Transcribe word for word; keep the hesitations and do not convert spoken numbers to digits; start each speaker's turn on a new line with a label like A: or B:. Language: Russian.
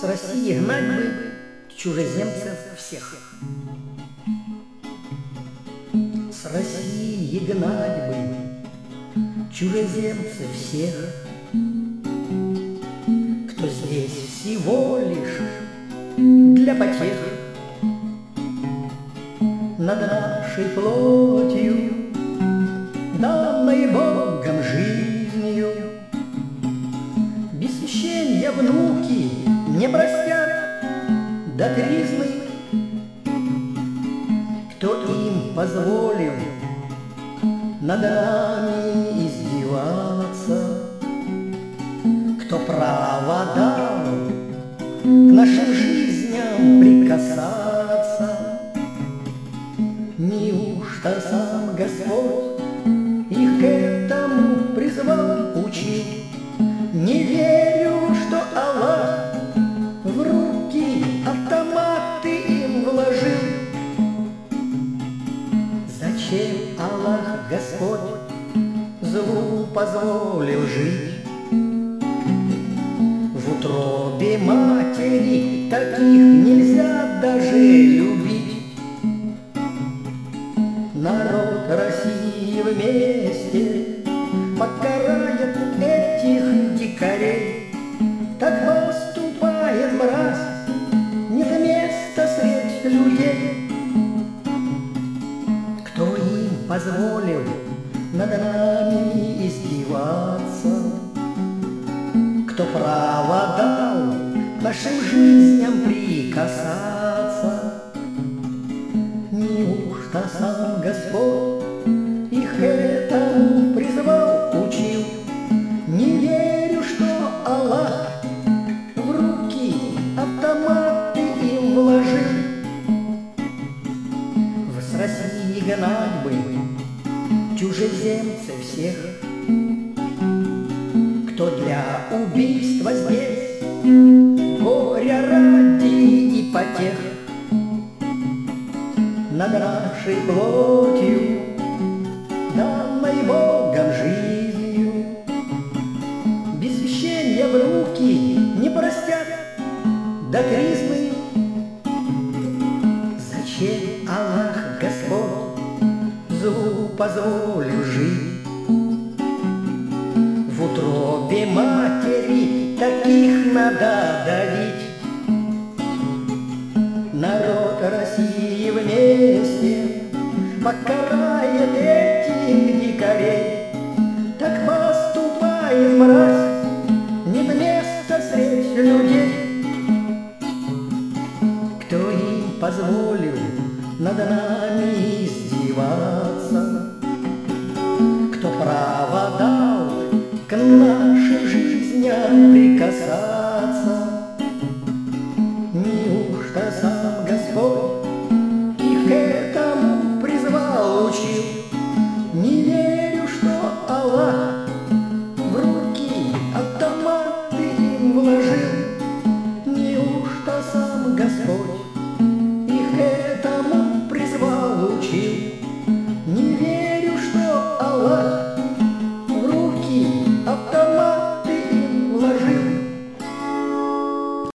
A: С России гнать бы чужеземцев всех. С России гнать бы чужеземцев всех, кто здесь всего лишь для потех над нашей плотью, данной Богом жизнью. Без священья внуки не простят до кризмы, кто им позволил над нами издеваться, кто право дал к нашим жизням прикасаться. Неужто сам Господь их к этому призвал, учил? Не верю, что Аллах в руки автоматы им вложил. Зачем Аллах, Господь, злу позволил жить? В утробе матери таких нельзя даже любить. Народ России вместе покарает этих дикарей. Так поступает мразь, нет места средь людей. Кто им позволил над нами издеваться? Кто право дал к нашим жизням прикасаться? Неужто сам Господь их этому призвал, учил? Не верю, что Аллах в руки автоматы им вложил. С России гнать бы чужеземцев всех, кто для убийства здесь горя ради и потех над нашей плотью, данной Богом жизнью. Без священья в руки не простят до кризмы. Зачем Аллах, Господь, злу позволил жить? В утробе матери таких надо давить. Народ России вместе покарает этих дикарей. Так поступает мразь, нет места средь людей. Кто им позволил над нами издеваться? Кто право дал к нашим жизням прикасаться?